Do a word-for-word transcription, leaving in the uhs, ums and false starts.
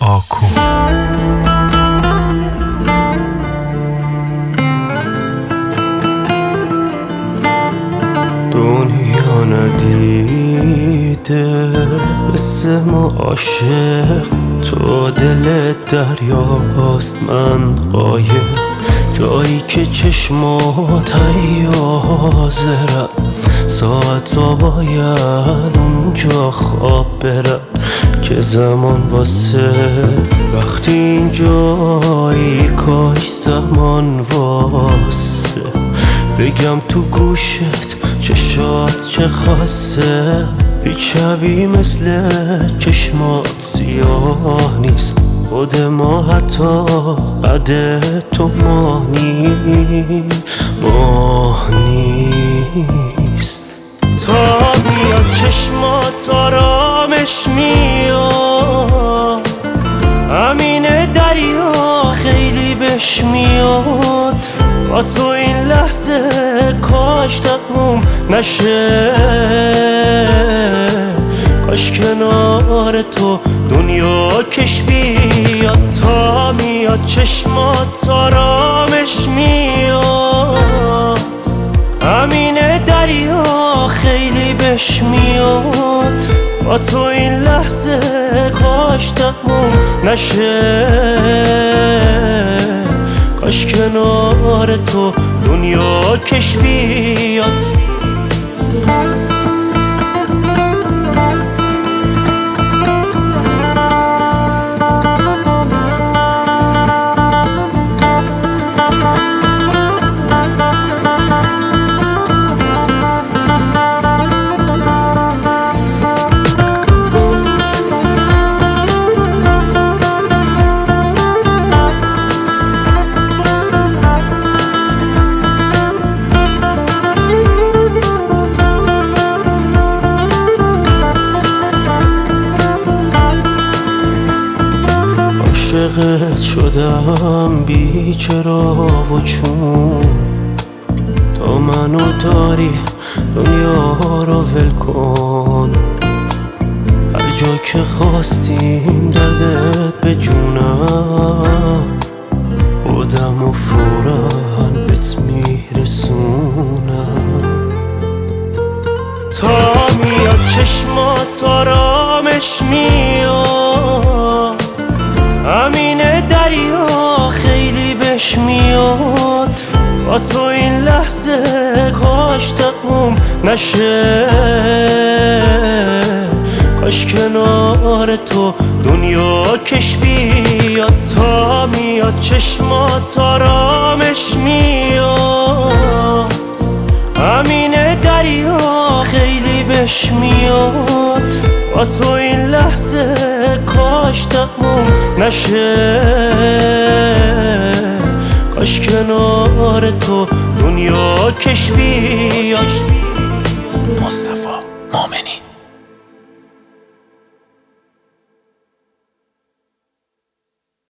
آکو. دنیا ندیده مثل ما عاشق، تو دل دریاست من قایق، جایی که چشمات حیازرن، ساعتا باید اونجا خواب برم که زمان واسه وقتی اینجایی کاش زمان واسه بگم تو گوشت چشات چه خاصه، هیچ شبی مثل چشمات سیاه نیست، خود ما حتی قد تو ماه نیست ماه نیست. تا بیاد چشمات آرامش میاد، همین دریا خیلی بهش میاد، با تو این لحظه کاش تموم نشه، کاش کنار تو دنیا کش بیاد. تا میاد چشمات آرامش میاد، همین دریا خیلی بهش میاد، با تو این لحظه کاش تموم نشه، کاش کنار تو دنیا کش بیاد. عاشقت شدم بی چرا و چون، تا منو داری دنیا رو ول کن، هر جا که خواستیم دردت به جونم، خودم و فوراً بهت میرسونم. تا میاد چشمات آرامش میاد، همین دریا خیلی بهش میاد، با تو این لحظه کاش تموم نشه، کاش کنار تو دنیا کش بیاد. تا میاد چشمات آرامش میاد، همین دریا خیلی بهش میاد، با تو این لحظه کاش تموم نشه، کاش کنار تو دنیا کش بیاد. مصطفی مؤمنی.